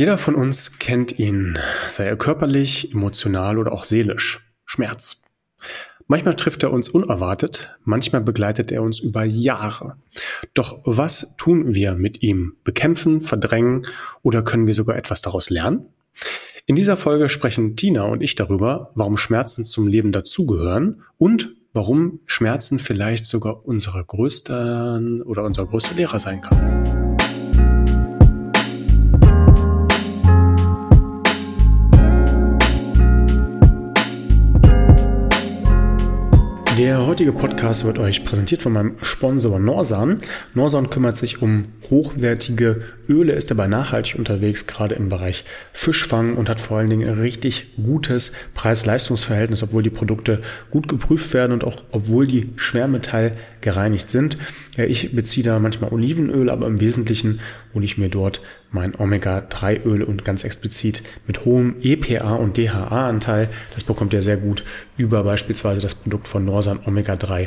Jeder von uns kennt ihn, sei er körperlich, emotional oder auch seelisch. Schmerz. Manchmal trifft er uns unerwartet, manchmal begleitet er uns über Jahre. Doch was tun wir mit ihm? Bekämpfen, verdrängen oder können wir sogar etwas daraus lernen? In dieser Folge sprechen Tina und ich darüber, warum Schmerzen zum Leben dazugehören und warum Schmerzen vielleicht sogar unser größter Lehrer sein kann. Der heutige Podcast wird euch präsentiert von meinem Sponsor Norsan. Norsan kümmert sich um hochwertige Öle, ist dabei nachhaltig unterwegs, gerade im Bereich Fischfang und hat vor allen Dingen ein richtig gutes Preis-Leistungs-Verhältnis, obwohl die Produkte gut geprüft werden und auch obwohl die schwermetallgereinigt sind. Ja, ich beziehe da manchmal Olivenöl, aber im Wesentlichen hole ich mir dort mein Omega-3-Öl und ganz explizit mit hohem EPA und DHA-Anteil. Das bekommt ihr sehr gut über beispielsweise das Produkt von Norsan Omega-3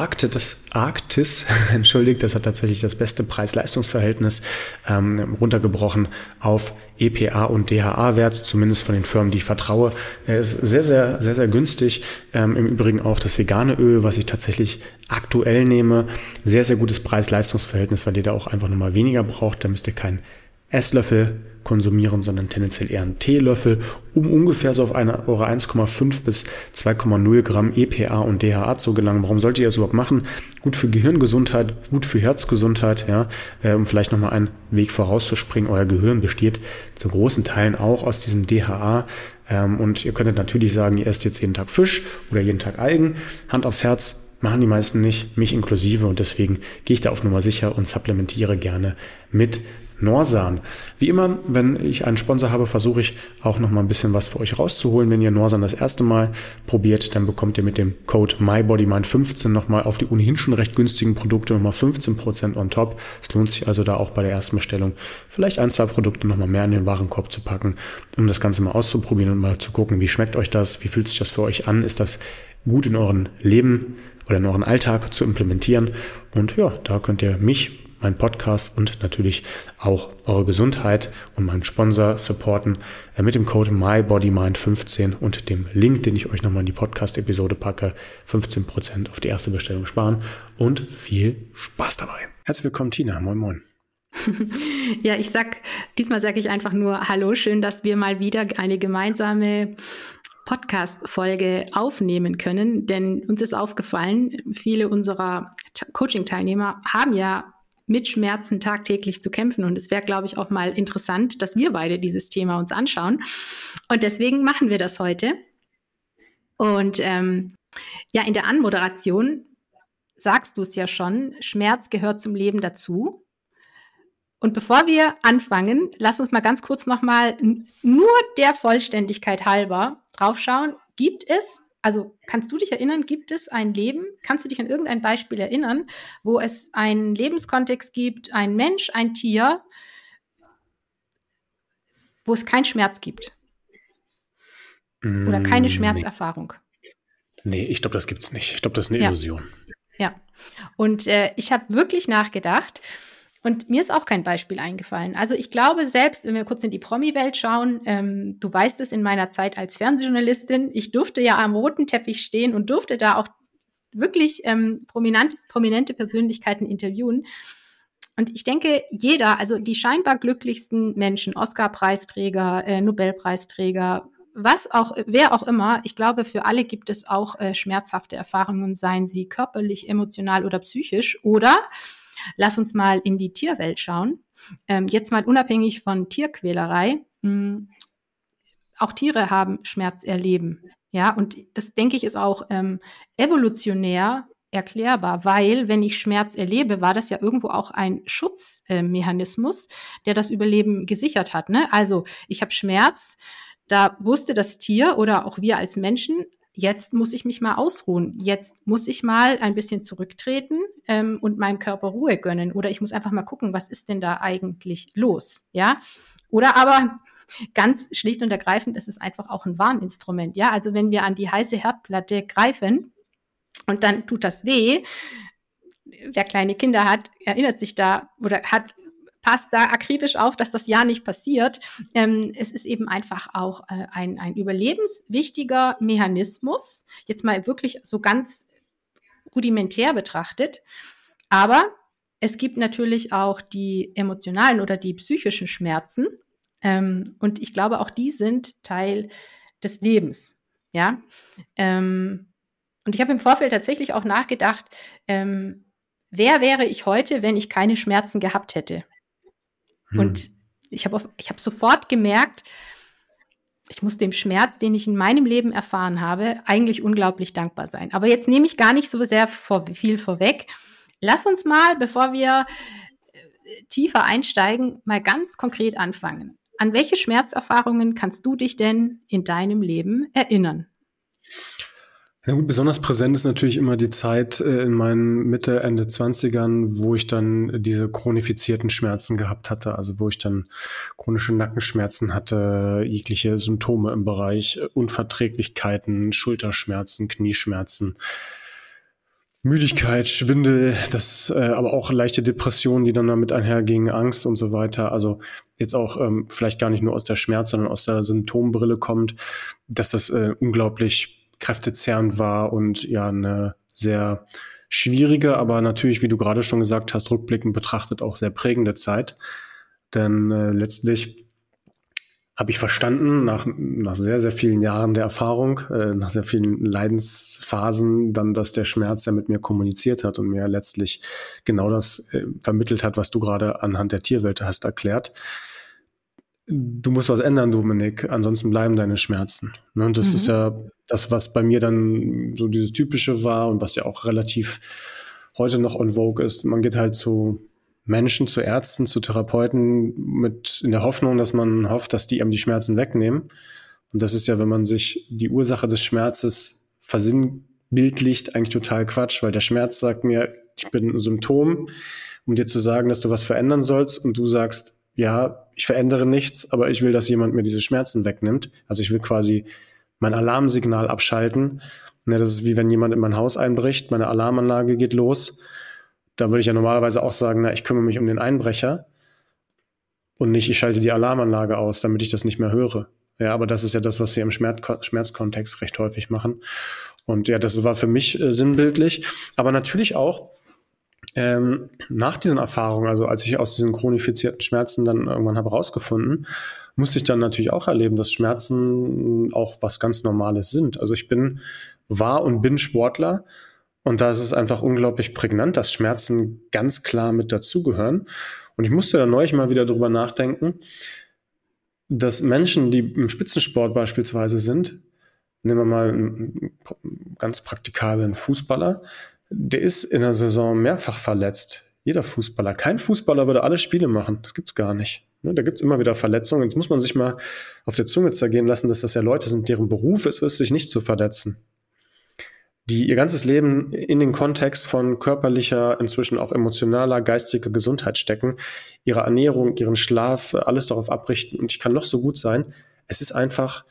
Arktis. Entschuldigt, das hat tatsächlich das beste Preis-Leistungs-Verhältnis runtergebrochen auf EPA und DHA-Wert, zumindest von den Firmen, die ich vertraue. Er ist sehr, sehr, sehr, sehr günstig. Im Übrigen auch das vegane Öl, was ich tatsächlich aktuell nehme. Sehr, sehr gutes Preis-Leistungs-Verhältnis, weil ihr da auch einfach nochmal weniger braucht. Da müsst ihr keinen Esslöffel konsumieren, sondern tendenziell eher einen Teelöffel, um ungefähr so auf eure 1,5 bis 2,0 Gramm EPA und DHA zu gelangen. Warum solltet ihr das überhaupt machen? Gut für Gehirngesundheit, gut für Herzgesundheit, ja, um vielleicht nochmal einen Weg vorauszuspringen. Euer Gehirn besteht zu großen Teilen auch aus diesem DHA. Und ihr könntet natürlich sagen, ihr esst jetzt jeden Tag Fisch oder jeden Tag Algen. Hand aufs Herz. Machen die meisten nicht, mich inklusive, und deswegen gehe ich da auf Nummer sicher und supplementiere gerne mit Norsan. Wie immer, wenn ich einen Sponsor habe, versuche ich auch noch mal ein bisschen was für euch rauszuholen. Wenn ihr Norsan das erste Mal probiert, dann bekommt ihr mit dem Code MyBodyMind15 noch mal auf die ohnehin schon recht günstigen Produkte noch mal 15% on top. Es lohnt sich also da auch bei der ersten Bestellung vielleicht 1-2 Produkte noch mal mehr in den Warenkorb zu packen, um das Ganze mal auszuprobieren und mal zu gucken, wie schmeckt euch das, wie fühlt sich das für euch an, ist das gut in euren Leben oder in euren Alltag zu implementieren. Und ja, da könnt ihr mich, meinen Podcast und natürlich auch eure Gesundheit und meinen Sponsor supporten mit dem Code MyBodyMind15 und dem Link, den ich euch nochmal in die Podcast-Episode packe. 15% auf die erste Bestellung sparen und viel Spaß dabei. Herzlich willkommen, Tina. Moin, moin. Ja, diesmal sage ich einfach nur Hallo, schön, dass wir mal wieder eine gemeinsame Podcast-Folge aufnehmen können, denn uns ist aufgefallen, viele unserer Coaching-Teilnehmer haben ja mit Schmerzen tagtäglich zu kämpfen, und es wäre, glaube ich, auch mal interessant, dass wir beide dieses Thema uns anschauen, und deswegen machen wir das heute. Und in der Anmoderation sagst du es ja schon, Schmerz gehört zum Leben dazu. Und bevor wir anfangen, lass uns mal ganz kurz nochmal nur der Vollständigkeit halber draufschauen. Kannst du dich erinnern, gibt es ein Leben? Kannst du dich an irgendein Beispiel erinnern, wo es einen Lebenskontext gibt, ein Mensch, ein Tier, wo es keinen Schmerz gibt? Oder keine Schmerzerfahrung? Nee, ich glaube, das gibt's nicht. Ich glaube, das ist eine Illusion. Ja. Und ich habe wirklich nachgedacht. Und mir ist auch kein Beispiel eingefallen. Also ich glaube, selbst wenn wir kurz in die Promi-Welt schauen, du weißt es, in meiner Zeit als Fernsehjournalistin, ich durfte ja am roten Teppich stehen und durfte da auch wirklich prominente Persönlichkeiten interviewen. Und ich denke, also die scheinbar glücklichsten Menschen, Oscar-Preisträger, Nobelpreisträger, wer auch immer, ich glaube, für alle gibt es auch schmerzhafte Erfahrungen, seien sie körperlich, emotional oder psychisch, oder lass uns mal in die Tierwelt schauen. Jetzt mal unabhängig von Tierquälerei. Auch Tiere haben Schmerz erleben. Ja, und das, denke ich, ist auch evolutionär erklärbar, weil, wenn ich Schmerz erlebe, war das ja irgendwo auch ein Schutzmechanismus, der das Überleben gesichert hat. Ne? Also ich habe Schmerz, da wusste das Tier oder auch wir als Menschen, jetzt muss ich mich mal ausruhen. Jetzt muss ich mal ein bisschen zurücktreten und meinem Körper Ruhe gönnen. Oder ich muss einfach mal gucken, was ist denn da eigentlich los? Ja? Oder aber ganz schlicht und ergreifend, ist es einfach auch ein Warninstrument. Ja? Also wenn wir an die heiße Herdplatte greifen und dann tut das weh, wer kleine Kinder hat, erinnert sich da oder hat passt da akribisch auf, dass das ja nicht passiert. Es ist eben einfach auch ein überlebenswichtiger Mechanismus, jetzt mal wirklich so ganz rudimentär betrachtet. Aber es gibt natürlich auch die emotionalen oder die psychischen Schmerzen. Und ich glaube, auch die sind Teil des Lebens. Ja. Und ich habe im Vorfeld tatsächlich auch nachgedacht, wer wäre ich heute, wenn ich keine Schmerzen gehabt hätte? Und ich habe sofort gemerkt, ich muss dem Schmerz, den ich in meinem Leben erfahren habe, eigentlich unglaublich dankbar sein. Aber jetzt nehme ich gar nicht so sehr viel vorweg. Lass uns mal, bevor wir tiefer einsteigen, mal ganz konkret anfangen. An welche Schmerzerfahrungen kannst du dich denn in deinem Leben erinnern? Na gut, besonders präsent ist natürlich immer die Zeit in meinen Mitte, Ende 20ern, wo ich dann diese chronifizierten Schmerzen gehabt hatte, also wo ich dann chronische Nackenschmerzen hatte, jegliche Symptome im Bereich Unverträglichkeiten, Schulterschmerzen, Knieschmerzen, Müdigkeit, Schwindel, aber auch leichte Depressionen, die dann damit einhergingen, Angst und so weiter. Also jetzt auch vielleicht gar nicht nur aus der Schmerz, sondern aus der Symptombrille kommt, dass das unglaublich kräftezehrend war und ja eine sehr schwierige, aber natürlich, wie du gerade schon gesagt hast, rückblickend betrachtet auch sehr prägende Zeit. Denn letztlich habe ich verstanden, nach sehr, sehr vielen Jahren der Erfahrung, nach sehr vielen Leidensphasen, dann, dass der Schmerz ja mit mir kommuniziert hat und mir letztlich genau das vermittelt hat, was du gerade anhand der Tierwelt hast erklärt. Du musst was ändern, Dominik, ansonsten bleiben deine Schmerzen. Ne? Und das ist ja das, was bei mir dann so dieses Typische war und was ja auch relativ heute noch on vogue ist. Man geht halt zu Menschen, zu Ärzten, zu Therapeuten in der Hoffnung, dass man hofft, dass die einem die Schmerzen wegnehmen. Und das ist ja, wenn man sich die Ursache des Schmerzes versinnbildlicht, eigentlich total Quatsch, weil der Schmerz sagt mir, ich bin ein Symptom, um dir zu sagen, dass du was verändern sollst, und du sagst, ja, ich verändere nichts, aber ich will, dass jemand mir diese Schmerzen wegnimmt. Also ich will quasi mein Alarmsignal abschalten. Ne, das ist wie wenn jemand in mein Haus einbricht, meine Alarmanlage geht los. Da würde ich ja normalerweise auch sagen, na, ich kümmere mich um den Einbrecher und nicht, ich schalte die Alarmanlage aus, damit ich das nicht mehr höre. Ja, aber das ist ja das, was wir im Schmerzkontext recht häufig machen. Und ja, das war für mich sinnbildlich. Aber natürlich auch nach diesen Erfahrungen, also als ich aus diesen chronifizierten Schmerzen dann irgendwann habe rausgefunden, musste ich dann natürlich auch erleben, dass Schmerzen auch was ganz Normales sind. Also ich war und bin Sportler, und da ist es einfach unglaublich prägnant, dass Schmerzen ganz klar mit dazugehören. Und ich musste da neulich mal wieder drüber nachdenken, dass Menschen, die im Spitzensport beispielsweise sind, nehmen wir mal einen ganz praktikablen Fußballer, der ist in der Saison mehrfach verletzt. Jeder Fußballer. Kein Fußballer würde alle Spiele machen. Das gibt's gar nicht. Da gibt's immer wieder Verletzungen. Jetzt muss man sich mal auf der Zunge zergehen lassen, dass das ja Leute sind, deren Beruf es ist, sich nicht zu verletzen. Die ihr ganzes Leben in den Kontext von körperlicher, inzwischen auch emotionaler, geistiger Gesundheit stecken, ihre Ernährung, ihren Schlaf, alles darauf abrichten. Und ich kann noch so gut sein. Es ist einfach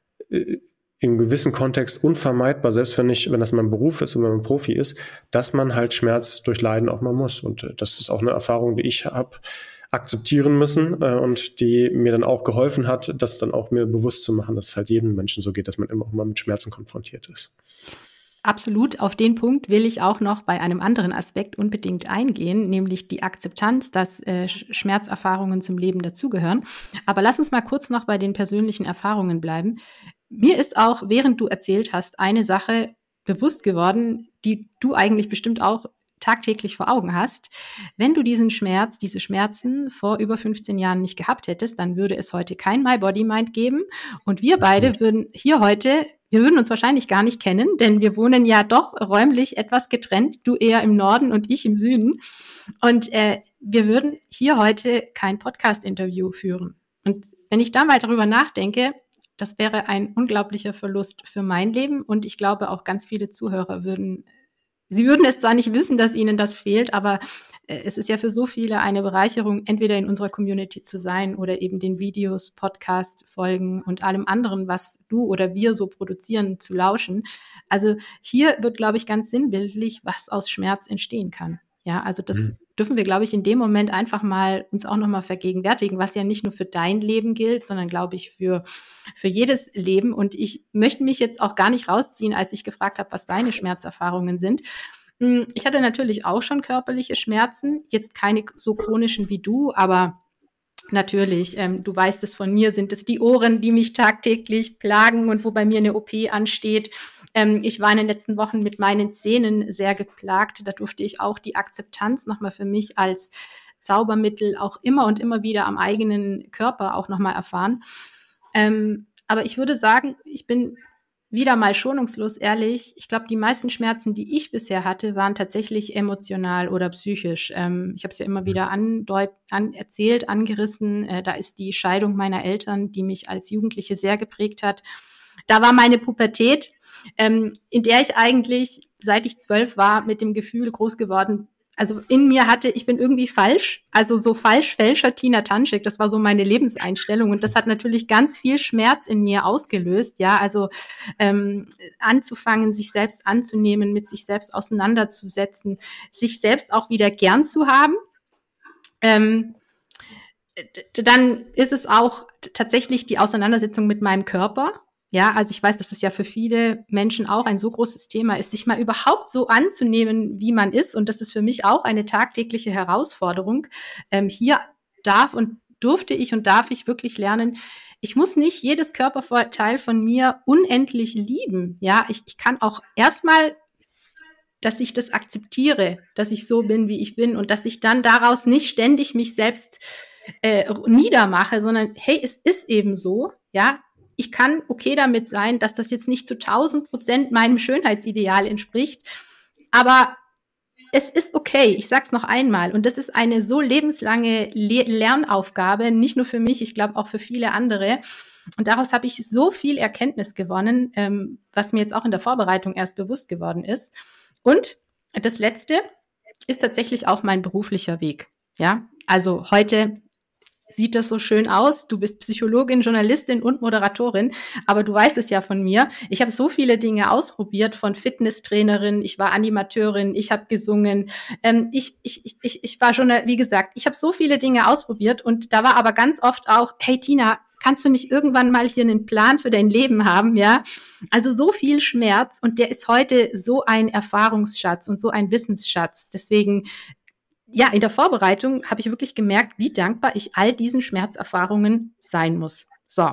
im gewissen Kontext unvermeidbar, selbst wenn das mein Beruf ist und wenn man Profi ist, dass man halt Schmerz durchleiden auch mal muss. Und das ist auch eine Erfahrung, die ich habe akzeptieren müssen und die mir dann auch geholfen hat, das dann auch mir bewusst zu machen, dass es halt jedem Menschen so geht, dass man immer auch mal mit Schmerzen konfrontiert ist. Absolut, auf den Punkt will ich auch noch bei einem anderen Aspekt unbedingt eingehen, nämlich die Akzeptanz, dass Schmerzerfahrungen zum Leben dazugehören. Aber lass uns mal kurz noch bei den persönlichen Erfahrungen bleiben. Mir ist auch, während du erzählt hast, eine Sache bewusst geworden, die du eigentlich bestimmt auch tagtäglich vor Augen hast. Wenn du diese Schmerzen vor über 15 Jahren nicht gehabt hättest, dann würde es heute kein My Body Mind geben. Und wir beide würden uns wahrscheinlich gar nicht kennen, denn wir wohnen ja doch räumlich etwas getrennt, du eher im Norden und ich im Süden. Und wir würden hier heute kein Podcast-Interview führen. Und wenn ich da mal darüber nachdenke, das wäre ein unglaublicher Verlust für mein Leben, und ich glaube auch ganz viele Zuhörer würden es zwar nicht wissen, dass ihnen das fehlt, aber es ist ja für so viele eine Bereicherung, entweder in unserer Community zu sein oder eben den Videos, Podcasts, Folgen und allem anderen, was du oder wir so produzieren, zu lauschen. Also hier wird, glaube ich, ganz sinnbildlich, was aus Schmerz entstehen kann. Ja, also das dürfen wir, glaube ich, in dem Moment einfach mal uns auch nochmal vergegenwärtigen, was ja nicht nur für dein Leben gilt, sondern, glaube ich, für jedes Leben. Und ich möchte mich jetzt auch gar nicht rausziehen, als ich gefragt habe, was deine Schmerzerfahrungen sind. Ich hatte natürlich auch schon körperliche Schmerzen, jetzt keine so chronischen wie du, aber natürlich, du weißt es von mir, sind es die Ohren, die mich tagtäglich plagen und wo bei mir eine OP ansteht. Ich war in den letzten Wochen mit meinen Zähnen sehr geplagt. Da durfte ich auch die Akzeptanz nochmal für mich als Zaubermittel auch immer und immer wieder am eigenen Körper auch nochmal erfahren. Aber ich würde sagen, ich bin wieder mal schonungslos ehrlich. Ich glaube, die meisten Schmerzen, die ich bisher hatte, waren tatsächlich emotional oder psychisch. Ich habe es ja immer wieder erzählt, angerissen. Da ist die Scheidung meiner Eltern, die mich als Jugendliche sehr geprägt hat. Da war meine Pubertät, in der ich eigentlich, seit ich 12 war, mit dem Gefühl groß geworden, also in mir hatte, ich bin irgendwie falsch, also so falsch-fälscher Tina Tanschek, das war so meine Lebenseinstellung und das hat natürlich ganz viel Schmerz in mir ausgelöst, ja, also anzufangen, sich selbst anzunehmen, mit sich selbst auseinanderzusetzen, sich selbst auch wieder gern zu haben. Dann ist es auch tatsächlich die Auseinandersetzung mit meinem Körper. Ja, also ich weiß, dass das ja für viele Menschen auch ein so großes Thema ist, sich mal überhaupt so anzunehmen, wie man ist. Und das ist für mich auch eine tagtägliche Herausforderung. Hier darf und durfte ich und darf ich wirklich lernen, ich muss nicht jedes Körperteil von mir unendlich lieben. Ja, ich kann auch erstmal, dass ich das akzeptiere, dass ich so bin, wie ich bin und dass ich dann daraus nicht ständig mich selbst niedermache, sondern hey, es ist eben so, ja, ich kann okay damit sein, dass das jetzt nicht zu 1000% meinem Schönheitsideal entspricht, aber es ist okay, ich sag's noch einmal. Und das ist eine so lebenslange Lernaufgabe, nicht nur für mich, ich glaube auch für viele andere. Und daraus habe ich so viel Erkenntnis gewonnen, was mir jetzt auch in der Vorbereitung erst bewusst geworden ist. Und das Letzte ist tatsächlich auch mein beruflicher Weg. Ja, also heute sieht das so schön aus. Du bist Psychologin, Journalistin und Moderatorin, aber du weißt es ja von mir. Ich habe so viele Dinge ausprobiert, von Fitnesstrainerin, ich war Animateurin, ich habe gesungen, ich war schon, wie gesagt, ich habe so viele Dinge ausprobiert und da war aber ganz oft auch, hey Tina, kannst du nicht irgendwann mal hier einen Plan für dein Leben haben, ja? Also so viel Schmerz und der ist heute so ein Erfahrungsschatz und so ein Wissensschatz. Deswegen ja, in der Vorbereitung habe ich wirklich gemerkt, wie dankbar ich all diesen Schmerzerfahrungen sein muss. So.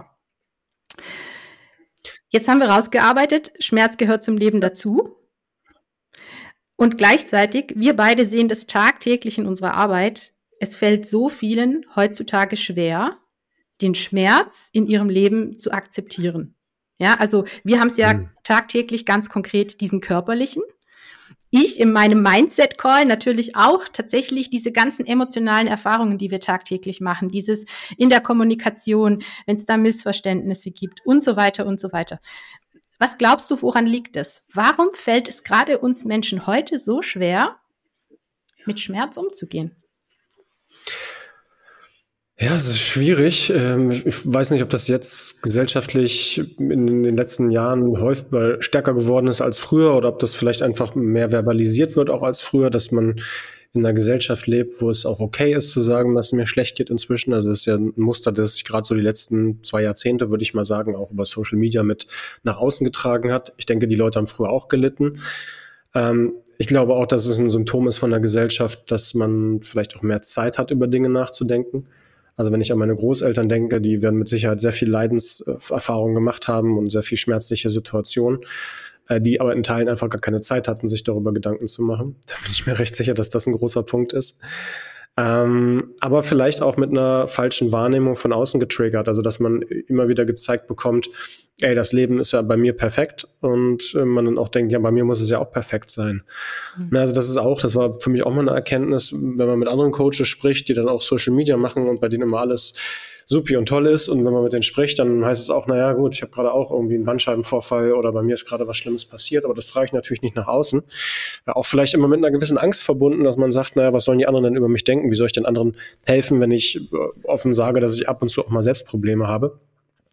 Jetzt haben wir rausgearbeitet, Schmerz gehört zum Leben dazu. Und gleichzeitig, wir beide sehen das tagtäglich in unserer Arbeit. Es fällt so vielen heutzutage schwer, den Schmerz in ihrem Leben zu akzeptieren. Ja, also wir haben es ja tagtäglich ganz konkret diesen körperlichen. Ich in meinem Mindset-Call natürlich auch tatsächlich diese ganzen emotionalen Erfahrungen, die wir tagtäglich machen, dieses in der Kommunikation, wenn es da Missverständnisse gibt und so weiter und so weiter. Was glaubst du, woran liegt es? Warum fällt es gerade uns Menschen heute so schwer, mit Schmerz umzugehen? Ja, es ist schwierig. Ich weiß nicht, ob das jetzt gesellschaftlich in den letzten Jahren häufiger stärker geworden ist als früher oder ob das vielleicht einfach mehr verbalisiert wird auch als früher, dass man in einer Gesellschaft lebt, wo es auch okay ist zu sagen, dass es mir schlecht geht inzwischen. Also das ist ja ein Muster, das sich gerade so die letzten 2 Jahrzehnte, würde ich mal sagen, auch über Social Media mit nach außen getragen hat. Ich denke, die Leute haben früher auch gelitten. Ich glaube auch, dass es ein Symptom ist von der Gesellschaft, dass man vielleicht auch mehr Zeit hat, über Dinge nachzudenken. Also wenn ich an meine Großeltern denke, die werden mit Sicherheit sehr viel Leidenserfahrung gemacht haben und sehr viel schmerzliche Situationen, die aber in Teilen einfach gar keine Zeit hatten, sich darüber Gedanken zu machen. Da bin ich mir recht sicher, dass das ein großer Punkt ist. Aber vielleicht auch mit einer falschen Wahrnehmung von außen getriggert, also dass man immer wieder gezeigt bekommt, ey, das Leben ist ja bei mir perfekt und man dann auch denkt, ja, bei mir muss es ja auch perfekt sein. Also das war für mich auch mal eine Erkenntnis, wenn man mit anderen Coaches spricht, die dann auch Social Media machen und bei denen immer alles supi und toll ist und wenn man mit denen spricht, dann heißt es auch, naja gut, ich habe gerade auch irgendwie einen Bandscheibenvorfall oder bei mir ist gerade was Schlimmes passiert, aber das trage ich natürlich nicht nach außen. Auch vielleicht immer mit einer gewissen Angst verbunden, dass man sagt, naja, was sollen die anderen denn über mich denken? Wie soll ich den anderen helfen, wenn ich offen sage, dass ich ab und zu auch mal selbst Probleme habe?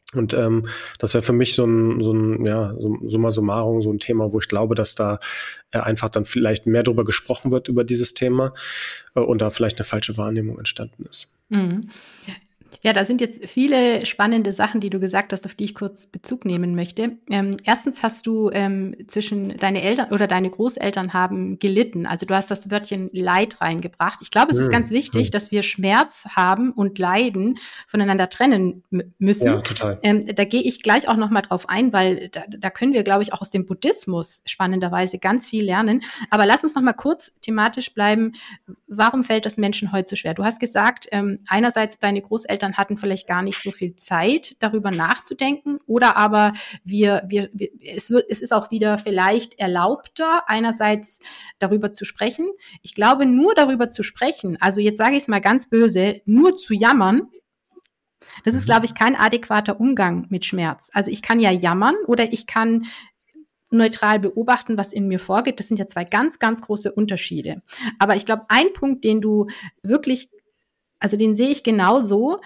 Und das wäre für mich so ein summa summarum, so ein Thema, wo ich glaube, dass da einfach dann vielleicht mehr drüber gesprochen wird, über dieses Thema und da vielleicht eine falsche Wahrnehmung entstanden ist. Mhm. Ja, da sind jetzt viele spannende Sachen, die du gesagt hast, auf die ich kurz Bezug nehmen möchte. Erstens hast du zwischen deine Eltern oder deine Großeltern haben gelitten. Also du hast das Wörtchen Leid reingebracht. Ich glaube, es ist ganz wichtig, dass wir Schmerz haben und Leiden voneinander trennen müssen. Ja, total. Da gehe ich gleich auch noch mal drauf ein, weil da können wir, glaube ich, auch aus dem Buddhismus spannenderweise ganz viel lernen. Aber lass uns noch mal kurz thematisch bleiben. Warum fällt das Menschen heute so schwer? Du hast gesagt, einerseits deine Großeltern hatten vielleicht gar nicht so viel Zeit, darüber nachzudenken, oder aber es ist auch wieder vielleicht erlaubter, einerseits darüber zu sprechen. Ich glaube, nur darüber zu sprechen, also jetzt sage ich es mal ganz böse, nur zu jammern, das ist, glaube ich, kein adäquater Umgang mit Schmerz. Also ich kann ja jammern oder ich kann neutral beobachten, was in mir vorgeht. Das sind ja zwei ganz, ganz große Unterschiede. Aber ich glaube, ein Punkt, den du wirklich, also den sehe ich genauso.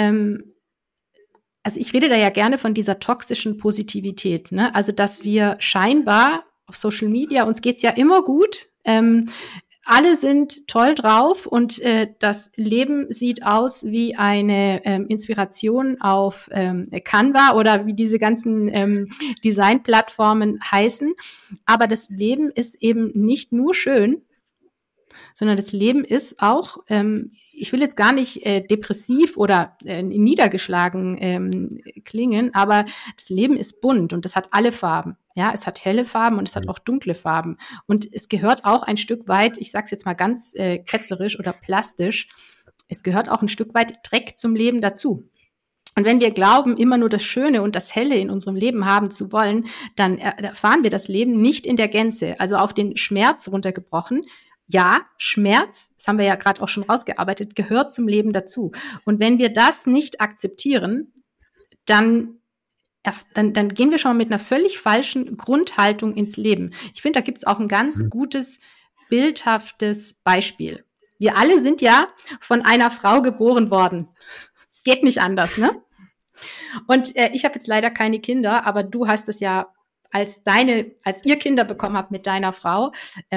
Also ich rede da ja gerne von dieser toxischen Positivität, ne? Also dass wir scheinbar auf Social Media, uns geht's ja immer gut, alle sind toll drauf und das Leben sieht aus wie eine Inspiration auf Canva oder wie diese ganzen Designplattformen heißen. Aber das Leben ist eben nicht nur schön, sondern das Leben ist auch, ich will jetzt gar nicht depressiv oder niedergeschlagen klingen, aber das Leben ist bunt und das hat alle Farben. Ja, es hat helle Farben und es hat auch dunkle Farben. Und es gehört auch ein Stück weit, ich sage es jetzt mal ganz ketzerisch oder plastisch, es gehört auch ein Stück weit Dreck zum Leben dazu. Und wenn wir glauben, immer nur das Schöne und das Helle in unserem Leben haben zu wollen, dann erfahren wir das Leben nicht in der Gänze. Also auf den Schmerz runtergebrochen. Ja, Schmerz, das haben wir ja gerade auch schon rausgearbeitet, gehört zum Leben dazu. Und wenn wir das nicht akzeptieren, dann gehen wir schon mal mit einer völlig falschen Grundhaltung ins Leben. Ich finde, da gibt es auch ein ganz gutes, bildhaftes Beispiel. Wir alle sind ja von einer Frau geboren worden. Geht nicht anders, ne? Und ich habe jetzt leider keine Kinder, aber du hast es ja, als ihr Kinder bekommen habt mit deiner Frau,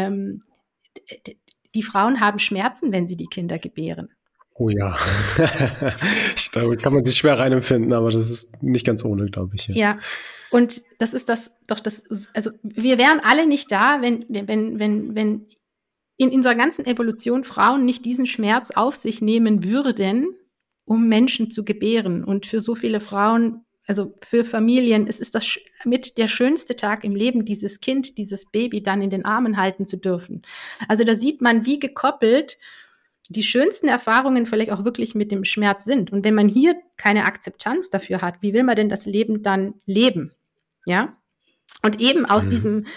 die Frauen haben Schmerzen, wenn sie die Kinder gebären. Oh ja, da kann man sich schwer reinempfinden, aber das ist nicht ganz ohne, glaube ich. Ja, und das ist also wir wären alle nicht da, wenn in unserer ganzen Evolution Frauen nicht diesen Schmerz auf sich nehmen würden, um Menschen zu gebären. Und für so viele Frauen, also für Familien, es ist das mit der schönste Tag im Leben, dieses Kind, dieses Baby dann in den Armen halten zu dürfen. Also da sieht man, wie gekoppelt die schönsten Erfahrungen vielleicht auch wirklich mit dem Schmerz sind. Und wenn man hier keine Akzeptanz dafür hat, wie will man denn das Leben dann leben? Ja? Und eben aus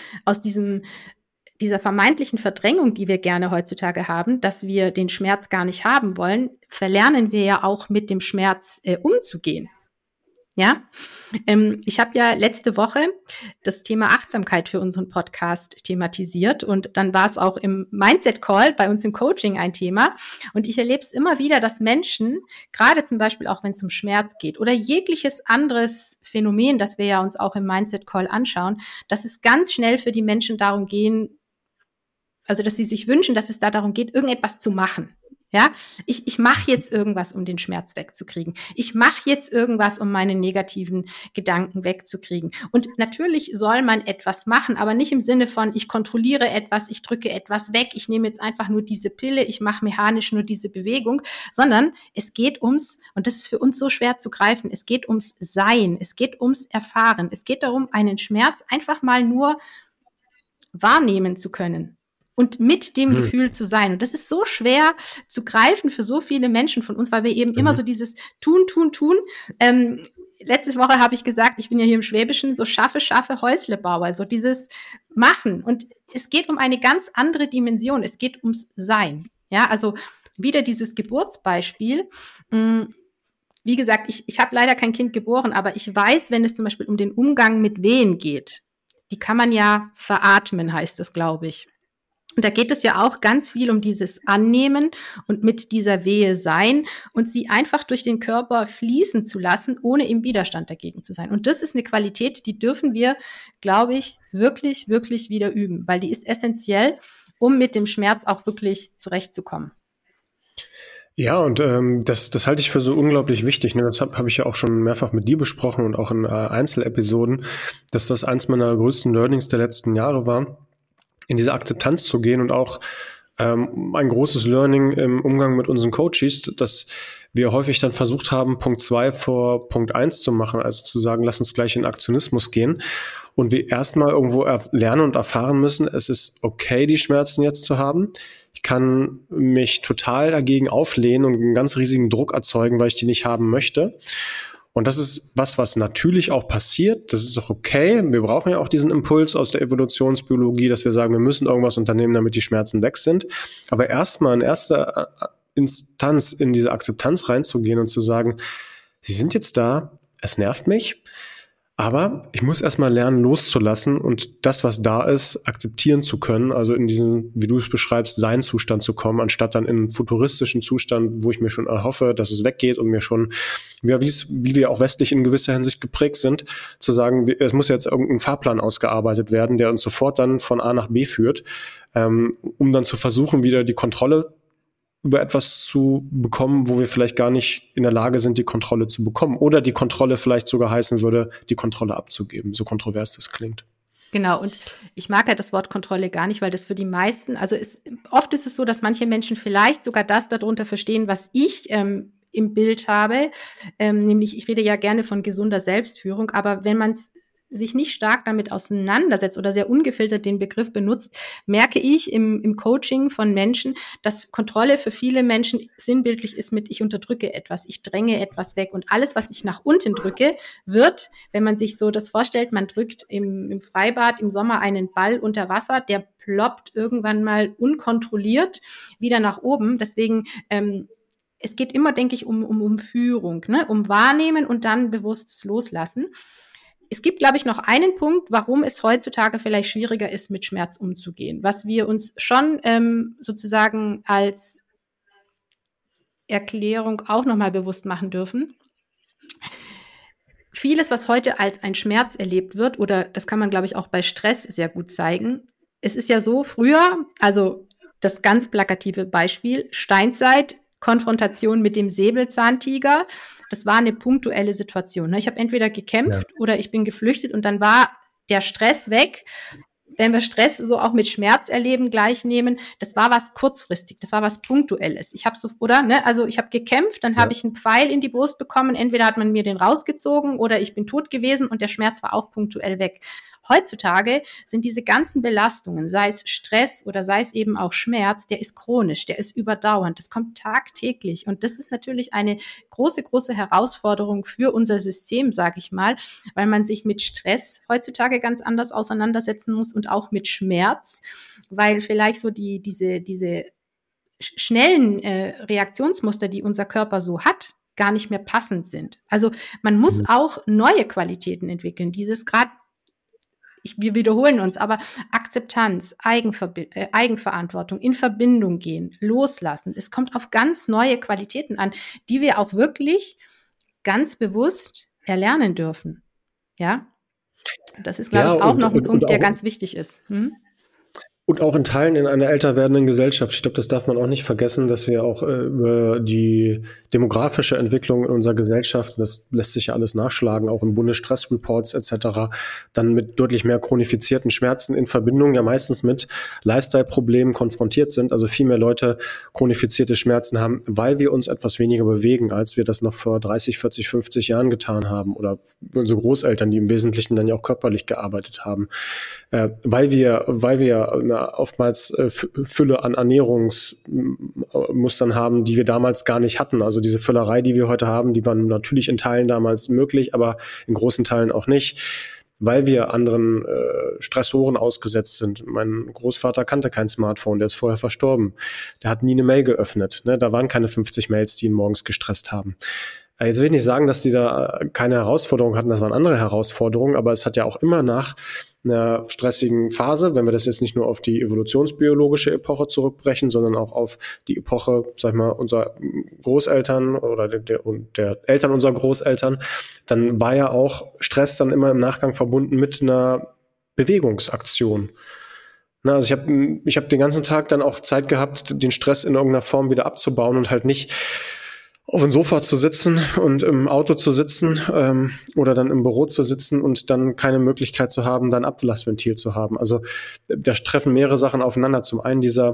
dieser vermeintlichen Verdrängung, die wir gerne heutzutage haben, dass wir den Schmerz gar nicht haben wollen, verlernen wir ja auch mit dem Schmerz umzugehen. Ja, ich habe ja letzte Woche das Thema Achtsamkeit für unseren Podcast thematisiert und dann war es auch im Mindset Call bei uns im Coaching ein Thema und ich erlebe es immer wieder, dass Menschen, gerade zum Beispiel auch wenn es um Schmerz geht oder jegliches anderes Phänomen, das wir ja uns auch im Mindset Call anschauen, dass es ganz schnell für die Menschen darum gehen, also dass sie sich wünschen, dass es da darum geht, irgendetwas zu machen. Ja, ich mache jetzt irgendwas, um den Schmerz wegzukriegen. Ich mache jetzt irgendwas, um meine negativen Gedanken wegzukriegen. Und natürlich soll man etwas machen, aber nicht im Sinne von, ich kontrolliere etwas, ich drücke etwas weg, ich nehme jetzt einfach nur diese Pille, ich mache mechanisch nur diese Bewegung, sondern es geht ums, und das ist für uns so schwer zu greifen, es geht ums Sein, es geht ums Erfahren, es geht darum, einen Schmerz einfach mal nur wahrnehmen zu können. Und mit dem Gefühl zu sein. Und das ist so schwer zu greifen für so viele Menschen von uns, weil wir eben immer so dieses Tun. Letzte Woche habe ich gesagt, ich bin ja hier im Schwäbischen, so schaffe, Häuslebauer, so dieses Machen. Und es geht um eine ganz andere Dimension. Es geht ums Sein. Ja, also wieder dieses Geburtsbeispiel. Wie gesagt, ich habe leider kein Kind geboren, aber ich weiß, wenn es zum Beispiel um den Umgang mit Wehen geht, die kann man ja veratmen, heißt es, glaube ich. Und da geht es ja auch ganz viel um dieses Annehmen und mit dieser Wehe sein und sie einfach durch den Körper fließen zu lassen, ohne im Widerstand dagegen zu sein. Und das ist eine Qualität, die dürfen wir, glaube ich, wirklich, wirklich wieder üben, weil die ist essentiell, um mit dem Schmerz auch wirklich zurechtzukommen. Ja, und das halte ich für so unglaublich wichtig. Ne? Das hab ich ja auch schon mehrfach mit dir besprochen und auch in Einzelepisoden, dass das eins meiner größten Learnings der letzten Jahre war, in diese Akzeptanz zu gehen und auch ein großes Learning im Umgang mit unseren Coaches, dass wir häufig dann versucht haben, Punkt 2 vor Punkt 1 zu machen, also zu sagen, lass uns gleich in Aktionismus gehen und wir erstmal irgendwo lernen und erfahren müssen, es ist okay, die Schmerzen jetzt zu haben. Ich kann mich total dagegen auflehnen und einen ganz riesigen Druck erzeugen, weil ich die nicht haben möchte. Und das ist was natürlich auch passiert. Das ist auch okay. Wir brauchen ja auch diesen Impuls aus der Evolutionsbiologie, dass wir sagen, wir müssen irgendwas unternehmen, damit die Schmerzen weg sind. Aber erstmal in erster Instanz in diese Akzeptanz reinzugehen und zu sagen, sie sind jetzt da, es nervt mich, aber ich muss erstmal lernen, loszulassen und das, was da ist, akzeptieren zu können. Also in diesen, wie du es beschreibst, Sein-Zustand zu kommen, anstatt dann in einen futuristischen Zustand, wo ich mir schon erhoffe, dass es weggeht und mir schon, ja, wie wir auch westlich in gewisser Hinsicht geprägt sind, zu sagen, es muss jetzt irgendein Fahrplan ausgearbeitet werden, der uns sofort dann von A nach B führt, um dann zu versuchen, wieder die Kontrolle über etwas zu bekommen, wo wir vielleicht gar nicht in der Lage sind, die Kontrolle zu bekommen. Oder die Kontrolle vielleicht sogar heißen würde, die Kontrolle abzugeben, so kontrovers das klingt. Genau, und ich mag ja das Wort Kontrolle gar nicht, weil das für die meisten, also oft ist es so, dass manche Menschen vielleicht sogar das darunter verstehen, was ich im Bild habe, nämlich ich rede ja gerne von gesunder Selbstführung, aber wenn man sich nicht stark damit auseinandersetzt oder sehr ungefiltert den Begriff benutzt, merke ich im Coaching von Menschen, dass Kontrolle für viele Menschen sinnbildlich ist mit ich unterdrücke etwas, ich dränge etwas weg und alles, was ich nach unten drücke, wird, wenn man sich so das vorstellt, man drückt im Freibad im Sommer einen Ball unter Wasser, der ploppt irgendwann mal unkontrolliert wieder nach oben. Deswegen es geht immer, denke ich, um Führung, ne? Um Wahrnehmen und dann bewusstes Loslassen. Es gibt, glaube ich, noch einen Punkt, warum es heutzutage vielleicht schwieriger ist, mit Schmerz umzugehen, was wir uns schon sozusagen als Erklärung auch nochmal bewusst machen dürfen. Vieles, was heute als ein Schmerz erlebt wird, oder das kann man, glaube ich, auch bei Stress sehr gut zeigen. Es ist ja so, früher, also das ganz plakative Beispiel, Steinzeit, Konfrontation mit dem Säbelzahntiger, das war eine punktuelle Situation. Ich habe entweder gekämpft oder ich bin geflüchtet und dann war der Stress weg. Wenn wir Stress so auch mit Schmerz erleben gleich nehmen, das war was kurzfristig, das war was Punktuelles. Ich habe also ich habe gekämpft, dann habe ich einen Pfeil in die Brust bekommen, entweder hat man mir den rausgezogen oder ich bin tot gewesen und der Schmerz war auch punktuell weg. Heutzutage sind diese ganzen Belastungen, sei es Stress oder sei es eben auch Schmerz, der ist chronisch, der ist überdauernd, das kommt tagtäglich und das ist natürlich eine große, große Herausforderung für unser System, sage ich mal, weil man sich mit Stress heutzutage ganz anders auseinandersetzen muss und auch mit Schmerz, weil vielleicht so diese schnellen Reaktionsmuster, die unser Körper so hat, gar nicht mehr passend sind. Also man muss auch neue Qualitäten entwickeln, wir wiederholen uns, aber Akzeptanz, Eigenverantwortung, in Verbindung gehen, loslassen. Es kommt auf ganz neue Qualitäten an, die wir auch wirklich ganz bewusst erlernen dürfen. Ja, das ist, glaube ich, auch noch ein Punkt, der ganz wichtig ist. Und auch in Teilen in einer älter werdenden Gesellschaft. Ich glaube, das darf man auch nicht vergessen, dass wir auch über die demografische Entwicklung in unserer Gesellschaft, das lässt sich ja alles nachschlagen, auch im Bundesstressreports etc., dann mit deutlich mehr chronifizierten Schmerzen in Verbindung ja meistens mit Lifestyle-Problemen konfrontiert sind. Also viel mehr Leute chronifizierte Schmerzen haben, weil wir uns etwas weniger bewegen, als wir das noch vor 30, 40, 50 Jahren getan haben. Oder unsere Großeltern, die im Wesentlichen dann ja auch körperlich gearbeitet haben. Weil wir oftmals Fülle an Ernährungsmustern haben, die wir damals gar nicht hatten. Also diese Füllerei, die wir heute haben, die waren natürlich in Teilen damals möglich, aber in großen Teilen auch nicht, weil wir anderen Stressoren ausgesetzt sind. Mein Großvater kannte kein Smartphone, der ist vorher verstorben. Der hat nie eine Mail geöffnet. Ne? Da waren keine 50 Mails, die ihn morgens gestresst haben. Jetzt will ich nicht sagen, dass die da keine Herausforderungen hatten, das waren andere Herausforderungen, aber es hat ja auch immer nach einer stressigen Phase, wenn wir das jetzt nicht nur auf die evolutionsbiologische Epoche zurückbrechen, sondern auch auf die Epoche, sag ich mal, unserer Großeltern oder der Eltern unserer Großeltern, dann war ja auch Stress dann immer im Nachgang verbunden mit einer Bewegungsaktion. Na, also ich hab den ganzen Tag dann auch Zeit gehabt, den Stress in irgendeiner Form wieder abzubauen und halt nicht auf dem Sofa zu sitzen und im Auto zu sitzen oder dann im Büro zu sitzen und dann keine Möglichkeit zu haben, dann Ablassventil zu haben. Also da treffen mehrere Sachen aufeinander. Zum einen dieser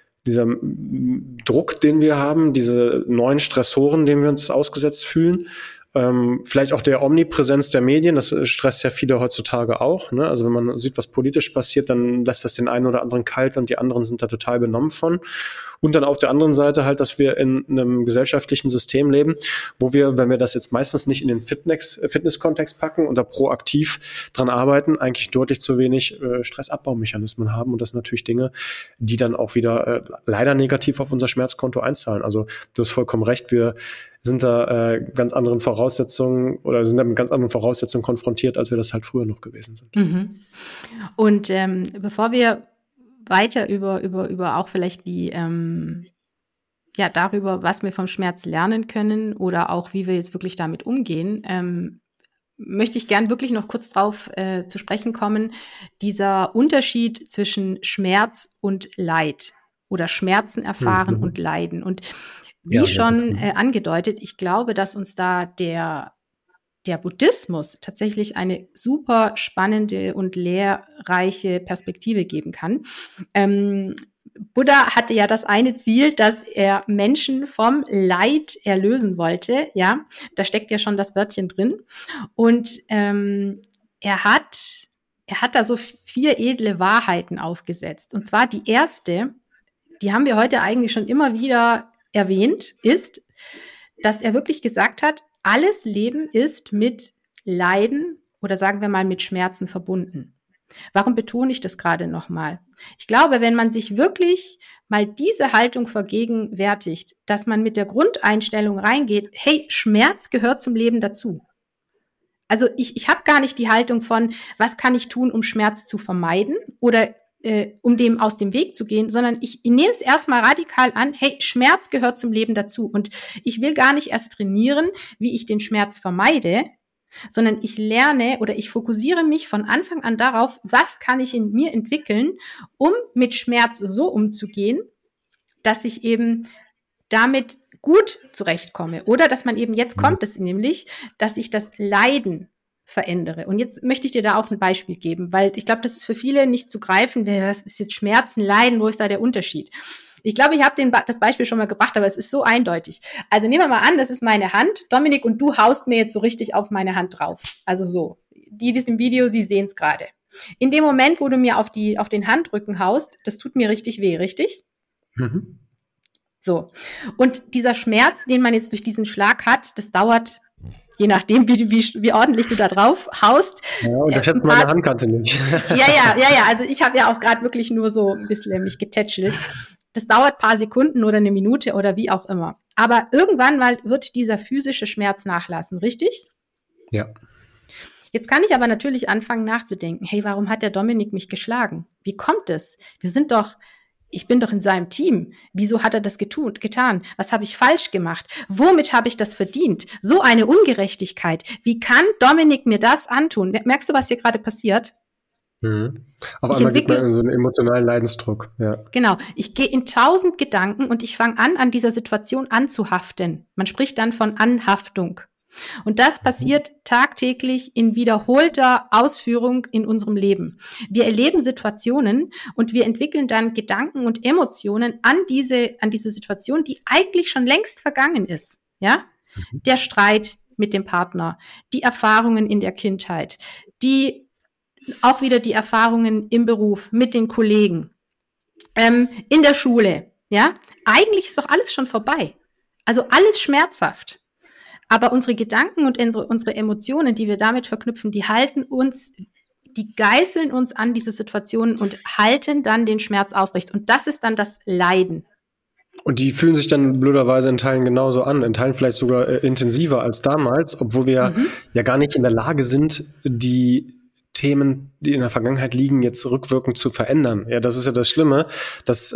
Druck, den wir haben, diese neuen Stressoren, denen wir uns ausgesetzt fühlen. Vielleicht auch der Omnipräsenz der Medien, das stresst ja viele heutzutage auch. Ne? Also wenn man sieht, was politisch passiert, dann lässt das den einen oder anderen kalt und die anderen sind da total benommen von. Und dann auf der anderen Seite halt, dass wir in einem gesellschaftlichen System leben, wo wir, wenn wir das jetzt meistens nicht in den Fitness-Kontext packen und da proaktiv dran arbeiten, eigentlich deutlich zu wenig Stressabbaumechanismen haben. Und das sind natürlich Dinge, die dann auch wieder leider negativ auf unser Schmerzkonto einzahlen. Also du hast vollkommen recht, wir sind da ganz anderen Voraussetzungen oder sind da mit ganz anderen Voraussetzungen konfrontiert, als wir das halt früher noch gewesen sind. Mhm. Und bevor wir weiter über auch vielleicht die darüber, was wir vom Schmerz lernen können oder auch wie wir jetzt wirklich damit umgehen, möchte ich gern wirklich noch kurz drauf zu sprechen kommen, dieser Unterschied zwischen Schmerz und Leid oder Schmerzen erfahren und Leiden. Und wie schon angedeutet, ich glaube, dass uns da der Buddhismus tatsächlich eine super spannende und lehrreiche Perspektive geben kann. Buddha hatte ja das eine Ziel, dass er Menschen vom Leid erlösen wollte. Ja, da steckt ja schon das Wörtchen drin. Und er hat da so 4 edle Wahrheiten aufgesetzt. Und zwar die erste, die haben wir heute eigentlich schon immer wieder erwähnt, ist, dass er wirklich gesagt hat, alles Leben ist mit Leiden oder sagen wir mal mit Schmerzen verbunden. Warum betone ich das gerade nochmal? Ich glaube, wenn man sich wirklich mal diese Haltung vergegenwärtigt, dass man mit der Grundeinstellung reingeht, hey, Schmerz gehört zum Leben dazu. Also ich habe gar nicht die Haltung von, was kann ich tun, um Schmerz zu vermeiden oder um dem aus dem Weg zu gehen, sondern ich nehme es erstmal radikal an, hey, Schmerz gehört zum Leben dazu und ich will gar nicht erst trainieren, wie ich den Schmerz vermeide, sondern ich lerne oder ich fokussiere mich von Anfang an darauf, was kann ich in mir entwickeln, um mit Schmerz so umzugehen, dass ich eben damit gut zurechtkomme oder dass man eben, jetzt kommt es nämlich, dass ich das Leiden verändere. Und jetzt möchte ich dir da auch ein Beispiel geben, weil ich glaube, das ist für viele nicht zu greifen, was ist jetzt Schmerzen, Leiden, wo ist da der Unterschied? Ich glaube, ich habe das Beispiel schon mal gebracht, aber es ist so eindeutig. Also nehmen wir mal an, das ist meine Hand, Dominik, und du haust mir jetzt so richtig auf meine Hand drauf. Also so. Die im Video, Sie sehen es gerade. In dem Moment, wo du mir auf den Handrücken haust, das tut mir richtig weh, richtig? Mhm. So. Und dieser Schmerz, den man jetzt durch diesen Schlag hat, das dauert, je nachdem, wie ordentlich du da drauf haust. Ja, unterschätzt meine Handkante nicht. Ja. Also ich habe ja auch gerade wirklich nur so ein bisschen mich getätschelt. Das dauert ein paar Sekunden oder eine Minute oder wie auch immer. Aber irgendwann mal wird dieser physische Schmerz nachlassen, richtig? Ja. Jetzt kann ich aber natürlich anfangen nachzudenken, hey, warum hat der Dominik mich geschlagen? Wie kommt es? Ich bin doch in seinem Team. Wieso hat er das getan? Was habe ich falsch gemacht? Womit habe ich das verdient? So eine Ungerechtigkeit. Wie kann Dominik mir das antun? Merkst du, was hier gerade passiert? Mhm. Auf einmal gibt man so einen emotionalen Leidensdruck. Ja. Genau. Ich gehe in 1000 Gedanken und ich fange an dieser Situation anzuhaften. Man spricht dann von Anhaftung. Und das passiert tagtäglich in wiederholter Ausführung in unserem Leben. Wir erleben Situationen und wir entwickeln dann Gedanken und Emotionen an diese Situation, die eigentlich schon längst vergangen ist. Ja? Der Streit mit dem Partner, die Erfahrungen in der Kindheit, auch wieder die Erfahrungen im Beruf mit den Kollegen, in der Schule. Ja? Eigentlich ist doch alles schon vorbei. Also alles schmerzhaft. Aber unsere Gedanken und unsere Emotionen, die wir damit verknüpfen, die geißeln uns an diese Situationen und halten dann den Schmerz aufrecht. Und das ist dann das Leiden. Und die fühlen sich dann blöderweise in Teilen genauso an, in Teilen vielleicht sogar intensiver als damals, obwohl wir ja gar nicht in der Lage sind, die Themen, die in der Vergangenheit liegen, jetzt rückwirkend zu verändern. Ja, das ist ja das Schlimme, dass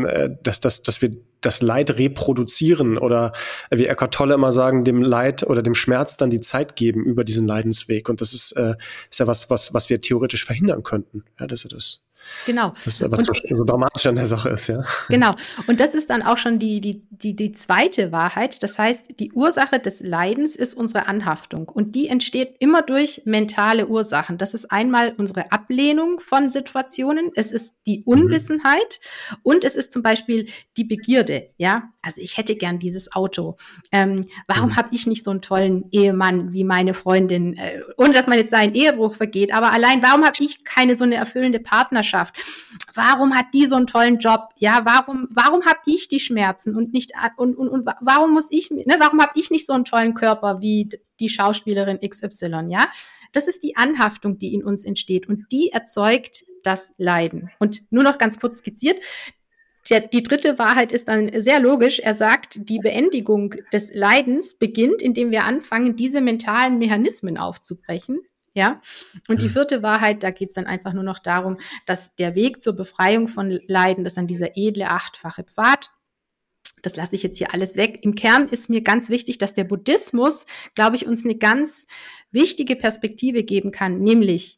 wir das Leid reproduzieren oder wie Eckhart Tolle immer sagen, dem Leid oder dem Schmerz dann die Zeit geben über diesen Leidensweg. Und das ist ja was wir theoretisch verhindern könnten. Ja, das ist das. Genau. Das ist, was so dramatisch an der Sache ist, ja. Genau. Und das ist dann auch schon die zweite Wahrheit. Das heißt, die Ursache des Leidens ist unsere Anhaftung. Und die entsteht immer durch mentale Ursachen. Das ist einmal unsere Ablehnung von Situationen. Es ist die Unwissenheit. Und es ist zum Beispiel die Begierde. Ja, also ich hätte gern dieses Auto. Warum habe ich nicht so einen tollen Ehemann wie meine Freundin? Ohne dass man jetzt einen Ehebruch vergeht. Aber allein, warum habe ich keine so eine erfüllende Partnerschaft? Warum hat die so einen tollen Job? Ja, warum habe ich die Schmerzen und nicht und warum muss ich, ne, warum habe ich nicht so einen tollen Körper wie die Schauspielerin XY, ja? Das ist die Anhaftung, die in uns entsteht und die erzeugt das Leiden. Und nur noch ganz kurz skizziert, die dritte Wahrheit ist dann sehr logisch. Er sagt, die Beendigung des Leidens beginnt, indem wir anfangen, diese mentalen Mechanismen aufzubrechen. Ja, und die vierte Wahrheit, da geht es dann einfach nur noch darum, dass der Weg zur Befreiung von Leiden, das ist dann dieser edle 8-fache Pfad, das lasse ich jetzt hier alles weg. Im Kern ist mir ganz wichtig, dass der Buddhismus, glaube ich, uns eine ganz wichtige Perspektive geben kann, nämlich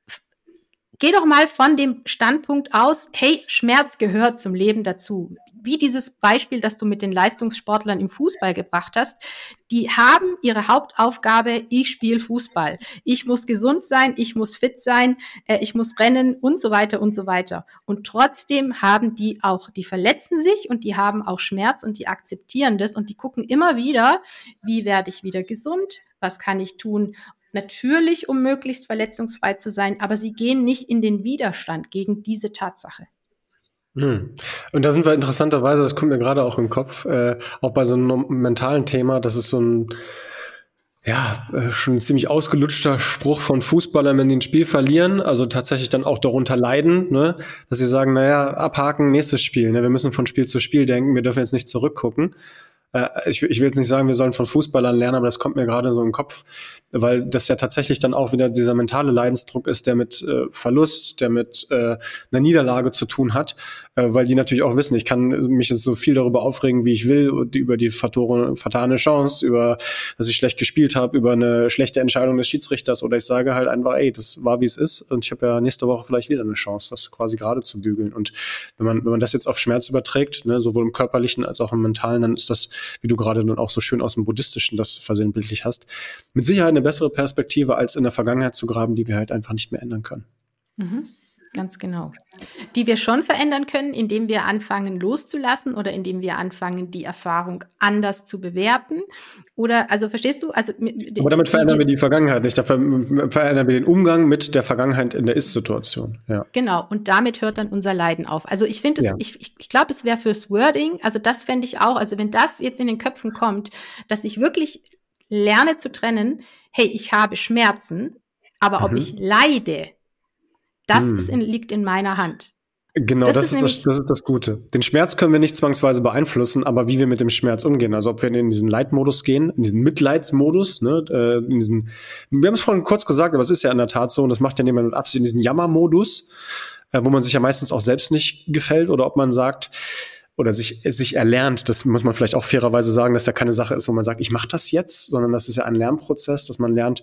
geh doch mal von dem Standpunkt aus, hey, Schmerz gehört zum Leben dazu. Wie dieses Beispiel, das du mit den Leistungssportlern im Fußball gebracht hast, die haben ihre Hauptaufgabe, ich spiele Fußball. Ich muss gesund sein, ich muss fit sein, ich muss rennen und so weiter und so weiter. Und trotzdem haben die verletzen sich und die haben auch Schmerz und die akzeptieren das und die gucken immer wieder, wie werde ich wieder gesund, was kann ich tun? Natürlich, um möglichst verletzungsfrei zu sein, aber sie gehen nicht in den Widerstand gegen diese Tatsache. Und da sind wir interessanterweise, das kommt mir gerade auch im Kopf, auch bei so einem mentalen Thema, das ist so ein, schon ein ziemlich ausgelutschter Spruch von Fußballern, wenn die ein Spiel verlieren, also tatsächlich dann auch darunter leiden, ne, dass sie sagen, abhaken, nächstes Spiel, ne, wir müssen von Spiel zu Spiel denken, wir dürfen jetzt nicht zurückgucken. Ich will jetzt nicht sagen, wir sollen von Fußballern lernen, aber das kommt mir gerade so im Kopf, weil das ja tatsächlich dann auch wieder dieser mentale Leidensdruck ist, der mit Verlust, der mit einer Niederlage zu tun hat, weil die natürlich auch wissen, ich kann mich jetzt so viel darüber aufregen, wie ich will, über die vertane Chance, über, dass ich schlecht gespielt habe, über eine schlechte Entscheidung des Schiedsrichters, oder ich sage halt einfach, das war, wie es ist, und ich habe ja nächste Woche vielleicht wieder eine Chance, das quasi gerade zu bügeln. Und wenn man das jetzt auf Schmerz überträgt, ne, sowohl im körperlichen als auch im mentalen, dann ist das, wie du gerade dann auch so schön aus dem Buddhistischen das versinnbildlich hast, mit Sicherheit eine bessere Perspektive, als in der Vergangenheit zu graben, die wir halt einfach nicht mehr ändern können. Ganz genau. Die wir schon verändern können, indem wir anfangen loszulassen oder indem wir anfangen, die Erfahrung anders zu bewerten. Oder, also verstehst du? Aber damit verändern wir die Vergangenheit nicht. Da verändern wir den Umgang mit der Vergangenheit in der Ist-Situation. Ja. Genau, und damit hört dann unser Leiden auf. Also ich finde, ich glaube, es wäre fürs Wording, also das fände ich auch, also wenn das jetzt in den Köpfen kommt, dass ich wirklich lerne zu trennen, hey, ich habe Schmerzen, aber ob ich leide, das liegt in meiner Hand. Genau, das ist das Gute. Den Schmerz können wir nicht zwangsweise beeinflussen, aber wie wir mit dem Schmerz umgehen, also ob wir in diesen Leidmodus gehen, in diesen Mitleidsmodus, ne, wir haben es vorhin kurz gesagt, aber es ist ja in der Tat so, und das macht ja niemand mit Absicht, in diesen Jammermodus, wo man sich ja meistens auch selbst nicht gefällt, oder ob man sagt, oder sich erlernt, das muss man vielleicht auch fairerweise sagen, dass ja keine Sache ist, wo man sagt, ich mache das jetzt, sondern das ist ja ein Lernprozess, dass man lernt,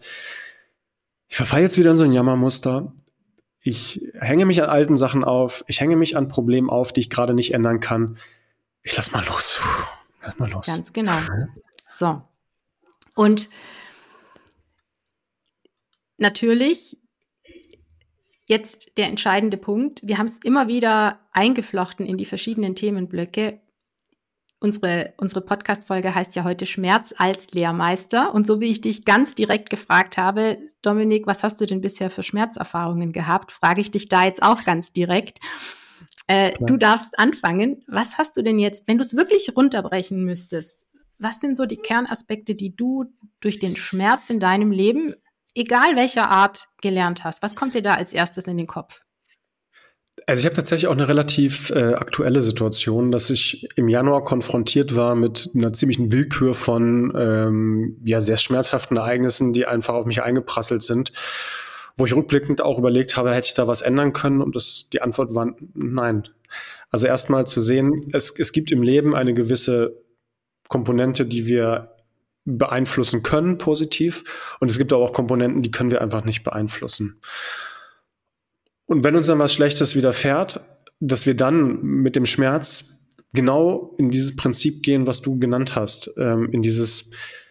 ich verfalle jetzt wieder in so ein Jammermuster, ich hänge mich an alten Sachen auf, ich hänge mich an Problemen auf, die ich gerade nicht ändern kann. Ich lass mal los. Ganz genau. So. Und natürlich jetzt der entscheidende Punkt. Wir haben es immer wieder eingeflochten in die verschiedenen Themenblöcke. Unsere Podcast-Folge heißt ja heute Schmerz als Lehrmeister. Und so wie ich dich ganz direkt gefragt habe, Dominik, was hast du denn bisher für Schmerzerfahrungen gehabt, frage ich dich da jetzt auch ganz direkt. Du darfst anfangen. Was hast du denn jetzt, wenn du es wirklich runterbrechen müsstest, was sind so die Kernaspekte, die du durch den Schmerz in deinem Leben, egal welcher Art, gelernt hast? Was kommt dir da als erstes in den Kopf? Also ich habe tatsächlich auch eine relativ aktuelle Situation, dass ich im Januar konfrontiert war mit einer ziemlichen Willkür von sehr schmerzhaften Ereignissen, die einfach auf mich eingeprasselt sind. wo ich rückblickend auch überlegt habe, hätte ich da was ändern können? Und die Antwort war nein. Also erstmal zu sehen, es gibt im Leben eine gewisse Komponente, die wir beeinflussen können, positiv. Und es gibt aber auch Komponenten, die können wir einfach nicht beeinflussen. Und wenn uns dann was Schlechtes widerfährt, dass wir dann mit dem Schmerz genau in dieses Prinzip gehen, was du genannt hast, in dieses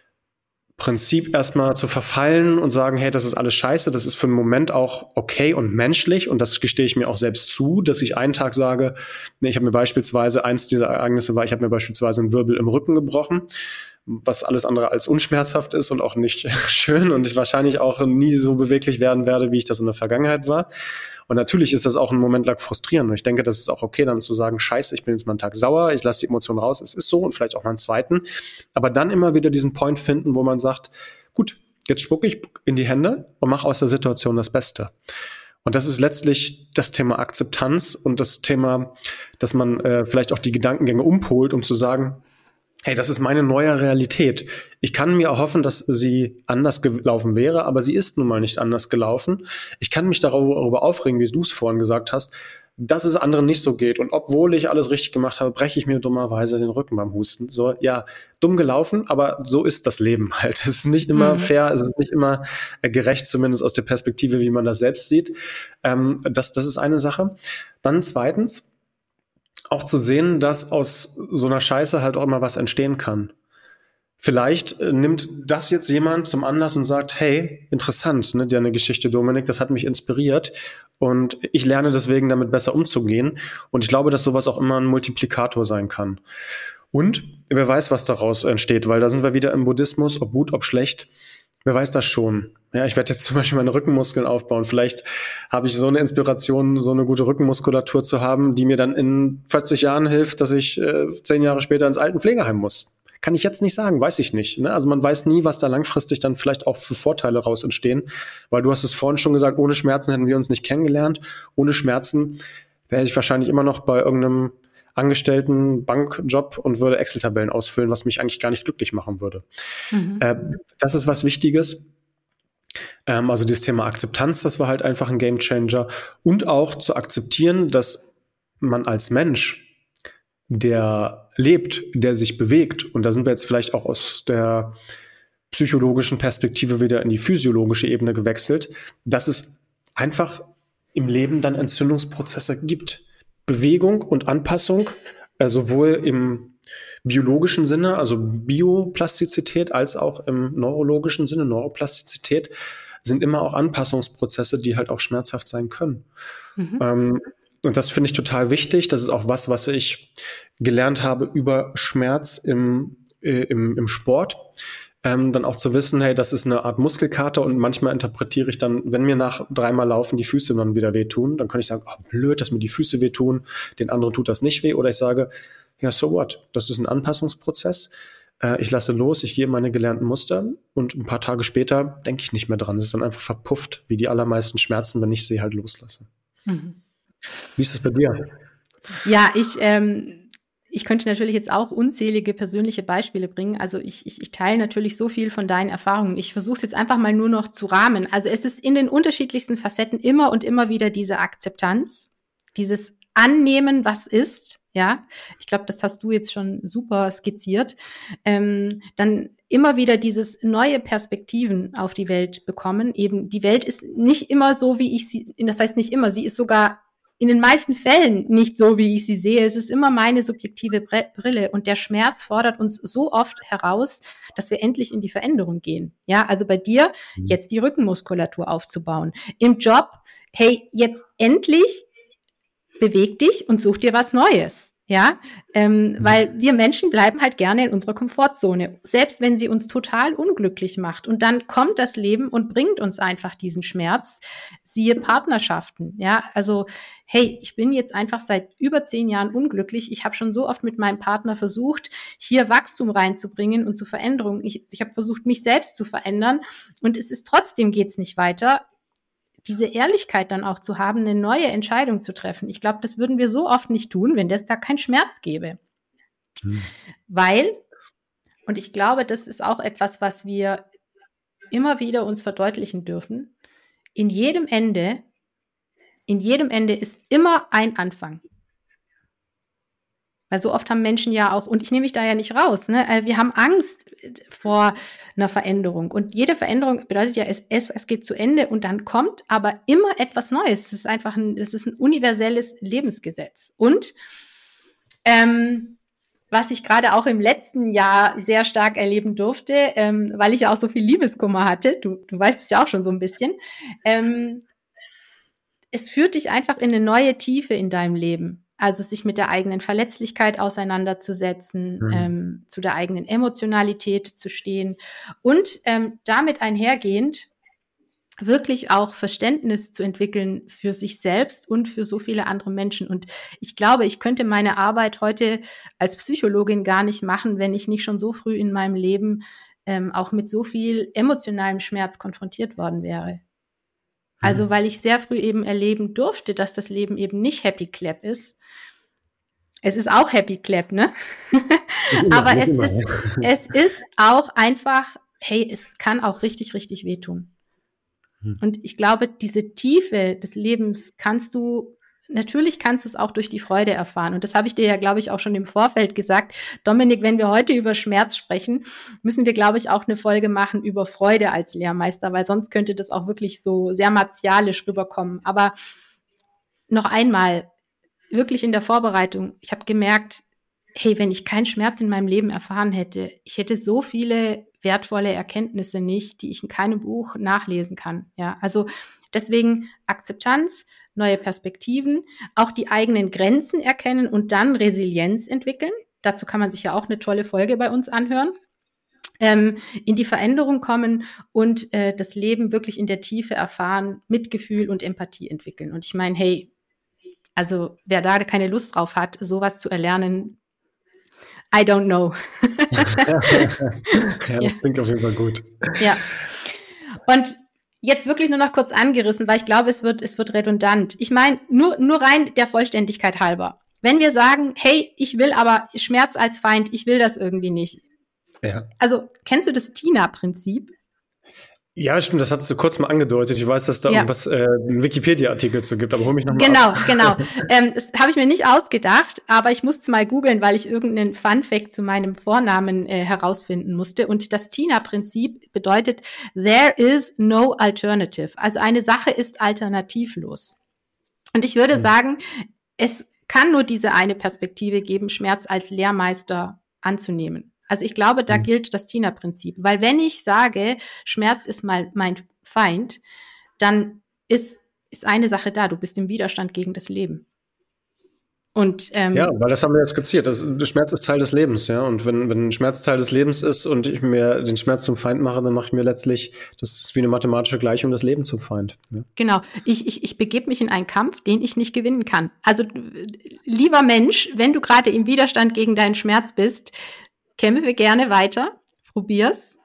Prinzip erstmal zu verfallen und sagen, hey, das ist alles scheiße, das ist für einen Moment auch okay und menschlich und das gestehe ich mir auch selbst zu, dass ich einen Tag sage, ich habe mir beispielsweise, eins dieser Ereignisse war, ich habe mir beispielsweise einen Wirbel im Rücken gebrochen, was alles andere als unschmerzhaft ist und auch nicht schön und ich wahrscheinlich auch nie so beweglich werden werde, wie ich das in der Vergangenheit war. Und natürlich ist das auch einen Moment lang frustrierend. Und ich denke, das ist auch okay, dann zu sagen, scheiße, ich bin jetzt mal einen Tag sauer, ich lasse die Emotionen raus, es ist so und vielleicht auch mal einen zweiten. Aber dann immer wieder diesen Point finden, wo man sagt, gut, jetzt spucke ich in die Hände und mache aus der Situation das Beste. Und das ist letztlich das Thema Akzeptanz und das Thema, dass man vielleicht auch die Gedankengänge umpolt, um zu sagen, hey, das ist meine neue Realität. Ich kann mir erhoffen, dass sie anders gelaufen wäre, aber sie ist nun mal nicht anders gelaufen. Ich kann mich darüber aufregen, wie du es vorhin gesagt hast, dass es anderen nicht so geht. Und obwohl ich alles richtig gemacht habe, breche ich mir dummerweise den Rücken beim Husten. So, ja, dumm gelaufen, aber so ist das Leben halt. Es ist nicht immer fair, es ist nicht immer gerecht, zumindest aus der Perspektive, wie man das selbst sieht. Das ist eine Sache. Dann zweitens, auch zu sehen, dass aus so einer Scheiße halt auch immer was entstehen kann. Vielleicht nimmt das jetzt jemand zum Anlass und sagt, hey, interessant, ne, deine Geschichte, Dominik, das hat mich inspiriert und ich lerne deswegen damit besser umzugehen. Und ich glaube, dass sowas auch immer ein Multiplikator sein kann. Und wer weiß, was daraus entsteht, weil da sind wir wieder im Buddhismus, ob gut, ob schlecht. Wer weiß das schon? Ja, ich werde jetzt zum Beispiel meine Rückenmuskeln aufbauen. Vielleicht habe ich so eine Inspiration, so eine gute Rückenmuskulatur zu haben, die mir dann in 40 Jahren hilft, dass ich 10 Jahre später ins Altenpflegeheim muss. Kann ich jetzt nicht sagen, weiß ich nicht. Ne? Also man weiß nie, was da langfristig dann vielleicht auch für Vorteile raus entstehen. Weil du hast es vorhin schon gesagt, ohne Schmerzen hätten wir uns nicht kennengelernt. Ohne Schmerzen wäre ich wahrscheinlich immer noch bei irgendeinem Angestellten Bankjob und würde Excel-Tabellen ausfüllen, was mich eigentlich gar nicht glücklich machen würde. Das ist was Wichtiges. Also dieses Thema Akzeptanz, das war halt einfach ein Gamechanger. Und auch zu akzeptieren, dass man als Mensch, der lebt, der sich bewegt, und da sind wir jetzt vielleicht auch aus der psychologischen Perspektive wieder in die physiologische Ebene gewechselt, dass es einfach im Leben dann Entzündungsprozesse gibt. Bewegung und Anpassung, sowohl im biologischen Sinne, also Bioplastizität, als auch im neurologischen Sinne, Neuroplastizität, sind immer auch Anpassungsprozesse, die halt auch schmerzhaft sein können. Und das finde ich total wichtig. Das ist auch was ich gelernt habe über Schmerz im Sport. Dann auch zu wissen, hey, das ist eine Art Muskelkater und manchmal interpretiere ich dann, wenn mir nach 3-mal Laufen die Füße dann wieder wehtun, dann kann ich sagen, oh, blöd, dass mir die Füße wehtun, den anderen tut das nicht weh. Oder ich sage, ja, so what? Das ist ein Anpassungsprozess. Ich lasse los, ich gehe meine gelernten Muster und ein paar Tage später denke ich nicht mehr dran. Es ist dann einfach verpufft, wie die allermeisten Schmerzen, wenn ich sie halt loslasse. Wie ist es bei dir? Ja, ich könnte natürlich jetzt auch unzählige persönliche Beispiele bringen. Also ich teile natürlich so viel von deinen Erfahrungen. Ich versuche es jetzt einfach mal nur noch zu rahmen. Also es ist in den unterschiedlichsten Facetten immer und immer wieder diese Akzeptanz, dieses Annehmen, was ist. Ja, ich glaube, das hast du jetzt schon super skizziert. Dann immer wieder dieses neue Perspektiven auf die Welt bekommen. Eben, die Welt ist nicht immer so, wie ich sie, das heißt nicht immer, sie ist sogar in den meisten Fällen nicht so, wie ich sie sehe. Es ist immer meine subjektive Brille und der Schmerz fordert uns so oft heraus, dass wir endlich in die Veränderung gehen. Ja, also bei dir jetzt die Rückenmuskulatur aufzubauen. Im Job, hey, jetzt endlich beweg dich und such dir was Neues. Ja, weil wir Menschen bleiben halt gerne in unserer Komfortzone, selbst wenn sie uns total unglücklich macht. Und dann kommt das Leben und bringt uns einfach diesen Schmerz. Siehe Partnerschaften. Ja, also hey, ich bin jetzt einfach seit über 10 Jahren unglücklich. Ich habe schon so oft mit meinem Partner versucht, hier Wachstum reinzubringen und zu Veränderungen. Ich habe versucht, mich selbst zu verändern und es ist trotzdem geht's nicht weiter. Diese Ehrlichkeit dann auch zu haben, eine neue Entscheidung zu treffen. Ich glaube, das würden wir so oft nicht tun, wenn es da keinen Schmerz gäbe. Weil, und ich glaube, das ist auch etwas, was wir immer wieder uns verdeutlichen dürfen, in jedem Ende ist immer ein Anfang. Weil so oft haben Menschen ja auch, und ich nehme mich da ja nicht raus, ne? Wir haben Angst vor einer Veränderung. Und jede Veränderung bedeutet ja, es geht zu Ende und dann kommt aber immer etwas Neues. Es ist einfach ein universelles Lebensgesetz. Und was ich gerade auch im letzten Jahr sehr stark erleben durfte, weil ich ja auch so viel Liebeskummer hatte, du weißt es ja auch schon so ein bisschen, es führt dich einfach in eine neue Tiefe in deinem Leben. Also sich mit der eigenen Verletzlichkeit auseinanderzusetzen, zu der eigenen Emotionalität zu stehen und damit einhergehend wirklich auch Verständnis zu entwickeln für sich selbst und für so viele andere Menschen. Und ich glaube, ich könnte meine Arbeit heute als Psychologin gar nicht machen, wenn ich nicht schon so früh in meinem Leben auch mit so viel emotionalem Schmerz konfrontiert worden wäre. Also weil ich sehr früh eben erleben durfte, dass das Leben eben nicht Happy Clap ist. Es ist auch Happy Clap, ne? Aber es ist auch einfach, hey, es kann auch richtig, richtig wehtun. Und ich glaube, diese Tiefe des Lebens natürlich kannst du es auch durch die Freude erfahren. Und das habe ich dir ja, glaube ich, auch schon im Vorfeld gesagt. Dominik, wenn wir heute über Schmerz sprechen, müssen wir, glaube ich, auch eine Folge machen über Freude als Lehrmeister, weil sonst könnte das auch wirklich so sehr martialisch rüberkommen. Aber noch einmal, wirklich in der Vorbereitung, ich habe gemerkt, hey, wenn ich keinen Schmerz in meinem Leben erfahren hätte, ich hätte so viele wertvolle Erkenntnisse nicht, die ich in keinem Buch nachlesen kann. Ja, also deswegen Akzeptanz, neue Perspektiven, auch die eigenen Grenzen erkennen und dann Resilienz entwickeln. Dazu kann man sich ja auch eine tolle Folge bei uns anhören. In die Veränderung kommen und das Leben wirklich in der Tiefe erfahren, Mitgefühl und Empathie entwickeln. Und ich meine, hey, also wer da keine Lust drauf hat, sowas zu erlernen, I don't know. Ja, das klingt auf jeden Fall gut. Ja. Und jetzt wirklich nur noch kurz angerissen, weil ich glaube, es wird redundant. Ich meine, nur rein der Vollständigkeit halber. Wenn wir sagen, hey, ich will aber Schmerz als Feind, ich will das irgendwie nicht. Ja. Also, kennst du das TINA-Prinzip? Ja, stimmt, das hast du kurz mal angedeutet. Ich weiß, dass da irgendwas, einen Wikipedia-Artikel zu gibt, aber hol mich nochmal ab. Genau. Das habe ich mir nicht ausgedacht, aber ich musste mal googeln, weil ich irgendeinen Fun-Fact zu meinem Vornamen herausfinden musste. Und das TINA-Prinzip bedeutet, there is no alternative. Also eine Sache ist alternativlos. Und ich würde sagen, es kann nur diese eine Perspektive geben, Schmerz als Lehrmeister anzunehmen. Also ich glaube, da gilt das TINA-Prinzip. Weil wenn ich sage, Schmerz ist mal mein Feind, dann ist eine Sache da, du bist im Widerstand gegen das Leben. Und ja, weil das haben wir jetzt skizziert. Der Schmerz ist Teil des Lebens, ja. Und wenn Schmerz Teil des Lebens ist und ich mir den Schmerz zum Feind mache, dann mache ich mir letztlich, das ist wie eine mathematische Gleichung, das Leben zum Feind. Ja. Genau. Ich begebe mich in einen Kampf, den ich nicht gewinnen kann. Also lieber Mensch, wenn du gerade im Widerstand gegen deinen Schmerz bist, kämpfe gerne weiter, probier's.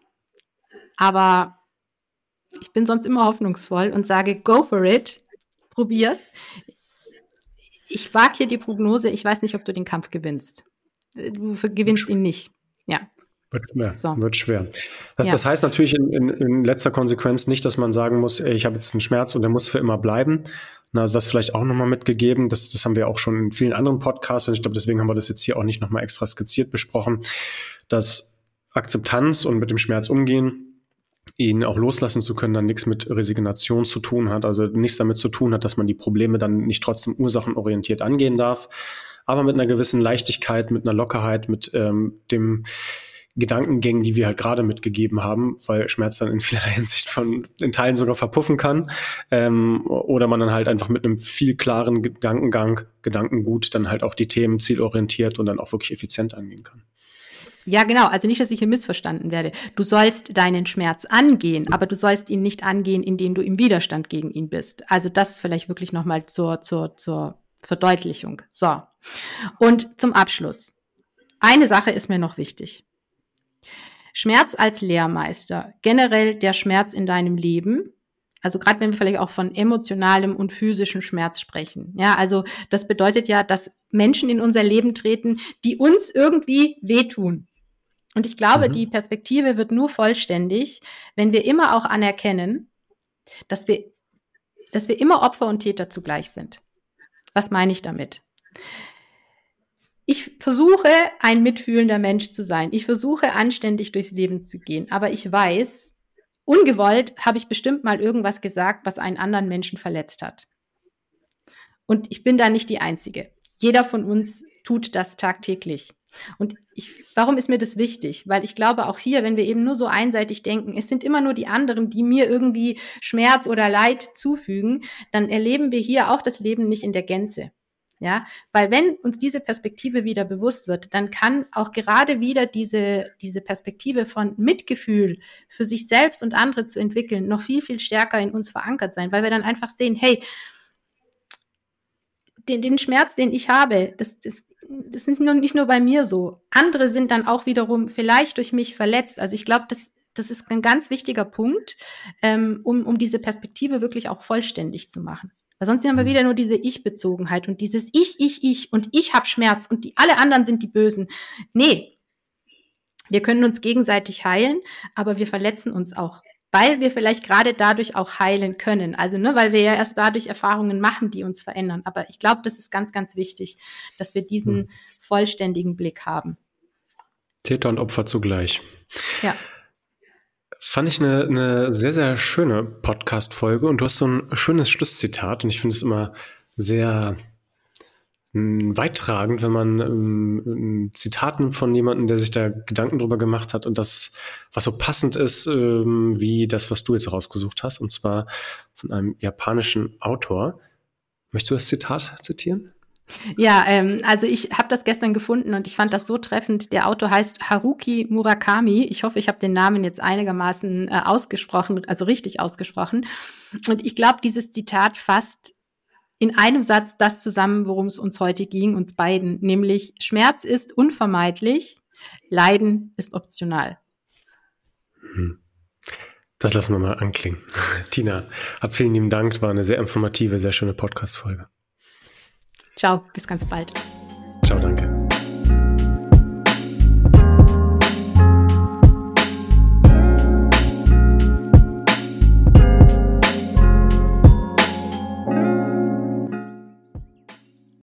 Aber ich bin sonst immer hoffnungsvoll und sage, go for it, probier's. Ich wage hier die Prognose, ich weiß nicht, ob du den Kampf gewinnst. Du gewinnst ihn nicht. Ja. Wird schwer. Das heißt natürlich in letzter Konsequenz nicht, dass man sagen muss, ey, ich habe jetzt einen Schmerz und der muss für immer bleiben. Also das vielleicht auch nochmal mitgegeben. Das haben wir auch schon in vielen anderen Podcasts und ich glaube, deswegen haben wir das jetzt hier auch nicht nochmal extra skizziert besprochen, dass Akzeptanz und mit dem Schmerz umgehen, ihn auch loslassen zu können, dann nichts mit Resignation zu tun hat, also nichts damit zu tun hat, dass man die Probleme dann nicht trotzdem ursachenorientiert angehen darf, aber mit einer gewissen Leichtigkeit, mit einer Lockerheit, mit dem Gedankengängen, die wir halt gerade mitgegeben haben, weil Schmerz dann in vielerlei Hinsicht in Teilen sogar verpuffen kann, oder man dann halt einfach mit einem viel klaren Gedankengut dann halt auch die Themen zielorientiert und dann auch wirklich effizient angehen kann. Ja, genau. Also nicht, dass ich hier missverstanden werde. Du sollst deinen Schmerz angehen, aber du sollst ihn nicht angehen, indem du im Widerstand gegen ihn bist. Also das vielleicht wirklich nochmal zur Verdeutlichung. So. Und zum Abschluss. Eine Sache ist mir noch wichtig. Schmerz als Lehrmeister, generell der Schmerz in deinem Leben, also gerade wenn wir vielleicht auch von emotionalem und physischem Schmerz sprechen. Ja, also das bedeutet ja, dass Menschen in unser Leben treten, die uns irgendwie wehtun. Und ich glaube, die Perspektive wird nur vollständig, wenn wir immer auch anerkennen, dass wir dass wir immer Opfer und Täter zugleich sind. Was meine ich damit? Ich versuche, ein mitfühlender Mensch zu sein. Ich versuche, anständig durchs Leben zu gehen. Aber ich weiß, ungewollt habe ich bestimmt mal irgendwas gesagt, was einen anderen Menschen verletzt hat. Und ich bin da nicht die Einzige. Jeder von uns tut das tagtäglich. Und warum ist mir das wichtig? Weil ich glaube, auch hier, wenn wir eben nur so einseitig denken, es sind immer nur die anderen, die mir irgendwie Schmerz oder Leid zufügen, dann erleben wir hier auch das Leben nicht in der Gänze. Ja, weil wenn uns diese Perspektive wieder bewusst wird, dann kann auch gerade wieder diese Perspektive von Mitgefühl für sich selbst und andere zu entwickeln, noch viel, viel stärker in uns verankert sein, weil wir dann einfach sehen, hey, den Schmerz, den ich habe, das ist nicht nur bei mir so. Andere sind dann auch wiederum vielleicht durch mich verletzt. Also ich glaube, das ist ein ganz wichtiger Punkt, um diese Perspektive wirklich auch vollständig zu machen. Weil sonst haben wir wieder nur diese Ich-Bezogenheit und dieses Ich und ich habe Schmerz und alle anderen sind die Bösen. Nee, wir können uns gegenseitig heilen, aber wir verletzen uns auch, weil wir vielleicht gerade dadurch auch heilen können. Also, weil wir ja erst dadurch Erfahrungen machen, die uns verändern. Aber ich glaube, das ist ganz, ganz wichtig, dass wir diesen vollständigen Blick haben. Täter und Opfer zugleich. Ja. Fand ich eine sehr, sehr schöne Podcast-Folge und du hast so ein schönes Schlusszitat und ich finde es immer sehr weittragend, wenn man Zitaten von jemandem, der sich da Gedanken drüber gemacht hat und das, was so passend ist, wie das, was du jetzt rausgesucht hast, und zwar von einem japanischen Autor. Möchtest du das Zitat zitieren? Ja, also ich habe das gestern gefunden und ich fand das so treffend. Der Autor heißt Haruki Murakami. Ich hoffe, ich habe den Namen jetzt einigermaßen ausgesprochen, also richtig ausgesprochen. Und ich glaube, dieses Zitat fasst in einem Satz das zusammen, worum es uns heute ging, uns beiden, nämlich Schmerz ist unvermeidlich, Leiden ist optional. Das lassen wir mal anklingen. Tina, vielen lieben Dank, war eine sehr informative, sehr schöne Podcast-Folge. Ciao, bis ganz bald.